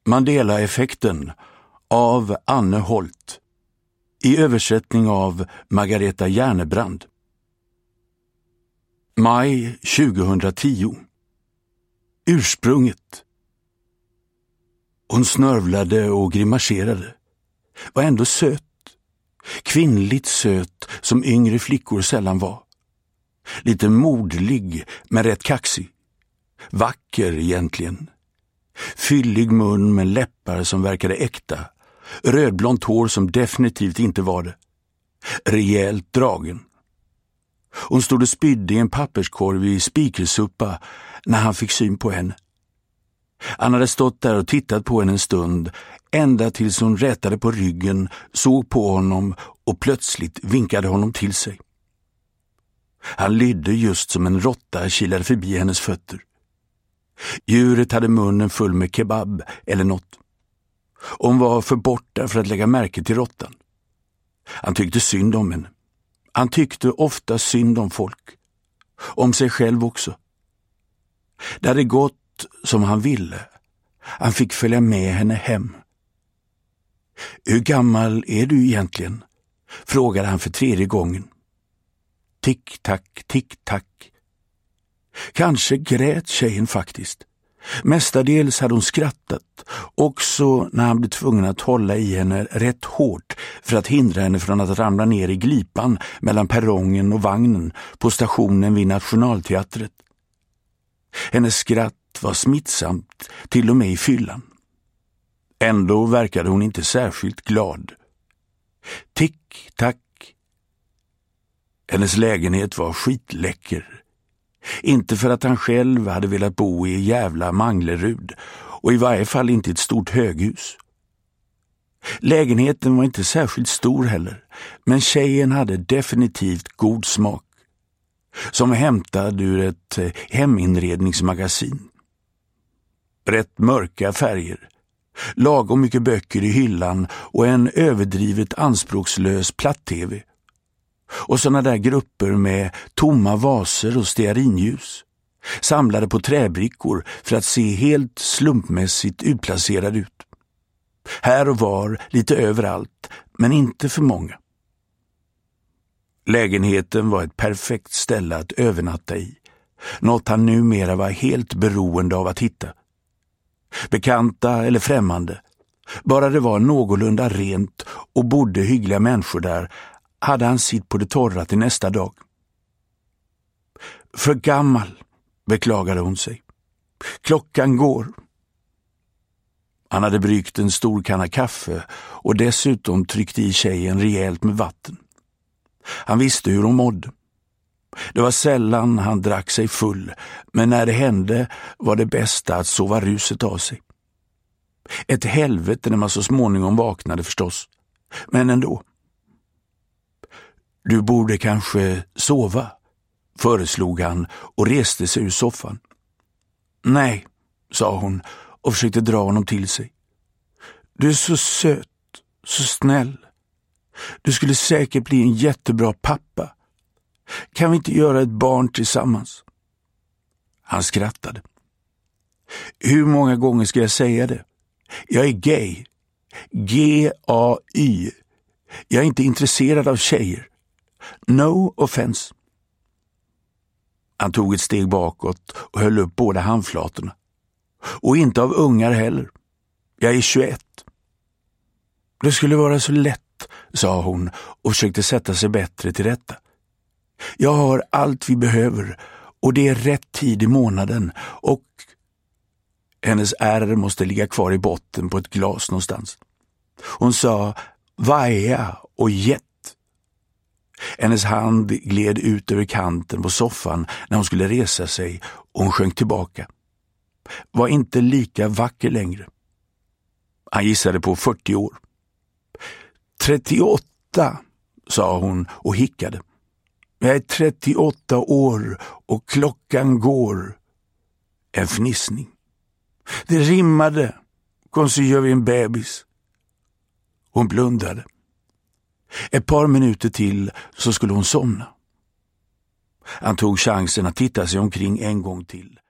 Mandela-effekten av Anne Holt i översättning av Margareta Järnebrand. Maj 2010. Ursprunget. Hon snörvlade och grimaserade. Var ändå söt. Kvinnligt söt som yngre flickor sällan var. Lite modlig men rätt kaxig. Vacker egentligen. Fyllig mun med läppar som verkade äkta. Rödblont hår som definitivt inte var det. Rejält dragen. Hon stod och spydde i en papperskorv i spikersuppa när han fick syn på henne. Han hade stått där och tittat på henne en stund, ända tills hon rätade på ryggen, såg på honom och plötsligt vinkade honom till sig. Han lydde just som en råtta kilade förbi hennes fötter. Djuret hade munnen full med kebab eller något. Hon var för borta för att lägga märke till råttan. Han tyckte synd om henne. Han tyckte ofta synd om folk. Om sig själv också. Det hade gått som han ville. Han fick följa med henne hem. Hur gammal är du egentligen? Frågade han för 3:e gången. Tick-tack, tick-tack. Kanske grät tjejen faktiskt. Mestadels hade hon skrattat, också när han blev tvungen att hålla i henne rätt hårt för att hindra henne från att ramla ner i glipan mellan perrongen och vagnen på stationen vid Nationalteatret. Hennes skratt var smittsamt, till och med i fyllan. Ändå verkade hon inte särskilt glad. Tick, tack. Hennes lägenhet var skitläcker. Inte för att han själv hade velat bo i jävla Manglerud, och i varje fall inte ett stort höghus. Lägenheten var inte särskilt stor heller, men tjejen hade definitivt god smak. Som hämtad ur ett heminredningsmagasin. Rätt mörka färger, lagom mycket böcker i hyllan och en överdrivet anspråkslös platt-tv. Och såna där grupper med tomma vaser och stearinljus, samlade på träbrickor för att se helt slumpmässigt utplacerad ut. Här och var, lite överallt, men inte för många. Lägenheten var ett perfekt ställe att övernatta i, något han numera var helt beroende av att hitta. Bekanta eller främmande, bara det var någorlunda rent och bodde hyggliga människor där, hade han sitt på det torra till nästa dag. För gammal, beklagade hon sig. Klockan går. Han hade bryggt en stor kanna kaffe och dessutom tryckt i tjejen rejält med vatten. Han visste hur hon mådde. Det var sällan han drack sig full, men när det hände var det bästa att sova ruset av sig. Ett helvete när man så småningom vaknade förstås, men ändå. Du borde kanske sova, föreslog han och reste sig ur soffan. Nej, sa hon och försökte dra honom till sig. Du är så söt, så snäll. Du skulle säkert bli en jättebra pappa. Kan vi inte göra ett barn tillsammans? Han skrattade. Hur många gånger ska jag säga det? Jag är gay. G-A-Y. Jag är inte intresserad av tjejer. No offense. Han tog ett steg bakåt och höll upp båda handflatorna. Och inte av ungar heller. Jag är 21. Det skulle vara så lätt, sa hon och försökte sätta sig bättre till rätta. Jag har allt vi behöver och det är rätt tid i månaden och hennes ärr måste ligga kvar i botten på ett glas någonstans. Hon sa vaja och jet. Hennes hand gled ut över kanten på soffan när hon skulle resa sig och hon sjönk tillbaka. Var inte lika vacker längre. Han gissade på 40 år. 38, sa hon och hickade. Jag är 38 år och klockan går. En fnissning. Det rimmade. Kom så gör vi en bebis. Hon blundade. Ett par minuter till så skulle hon somna. Han tog chansen att titta sig omkring en gång till.